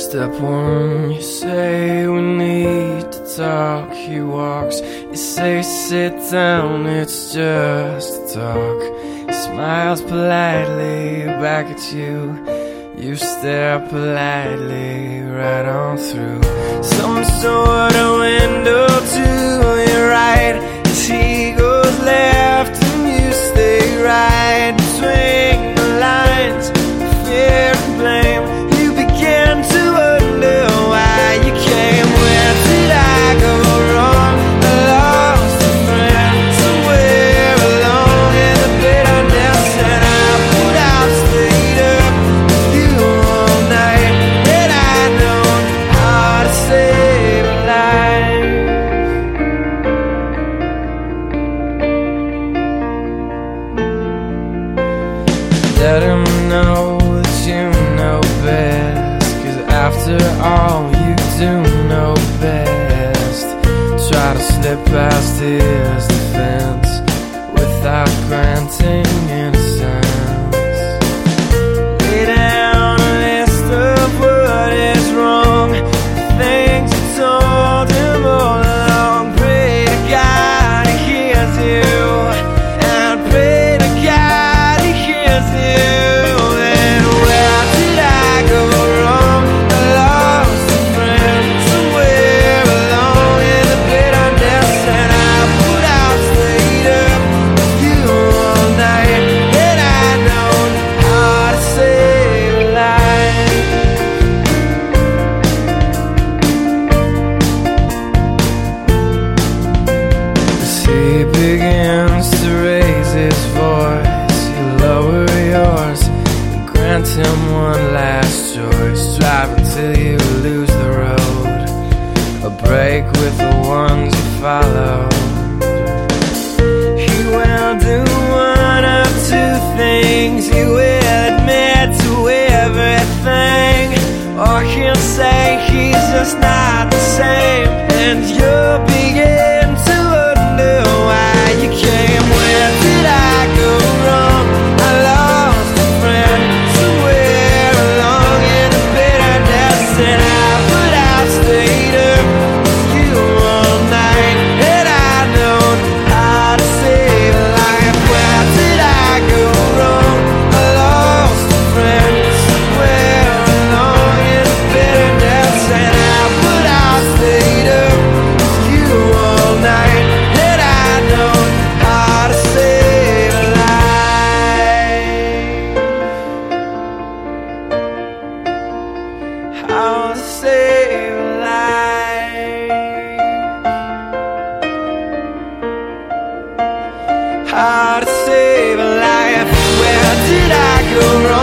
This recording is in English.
Step one, you say we need to talk. He walks, you say sit down, it's just a talk. He smiles politely back at you. You stare politely right on through some sort of window to your right. As he goes left and you stay right between the lines, fear and blame. You begin to wonder why you came. Where did I go wrong? I lost a friend somewhere along in the bitterness, and I would have stayed up with you all night. Had I known how to save a life. Let him know that you know best, 'cause after all you do know best. Try to slip past his defense without granting innocence. Lay down a list of what is wrong, the things you told him all along. Pray to God he hears you, and pray to God he hears you. And where did I go wrong? I lost a friend somewhere along in the bitterness, and I would have stayed up with you all night. Had I known how to save a life. As he begins to raise his voice, you lower yours and grant him one last choice. Drive until you lose the road, a break with the ones you follow. He will do one of two things. He will admit to everything, or he'll say he's just not the same, and you'll begin to wonder why you came. Where did I go wrong? I lost a friend somewhere along in the bitterness, and I would have stayed up with you all night. Had I known how to save a life. Where did I go wrong? I lost a friend somewhere along in the bitterness, and I would have stayed up with you all night. Had I known how to save a life. How to save a life. How to save a life. Where did I go wrong?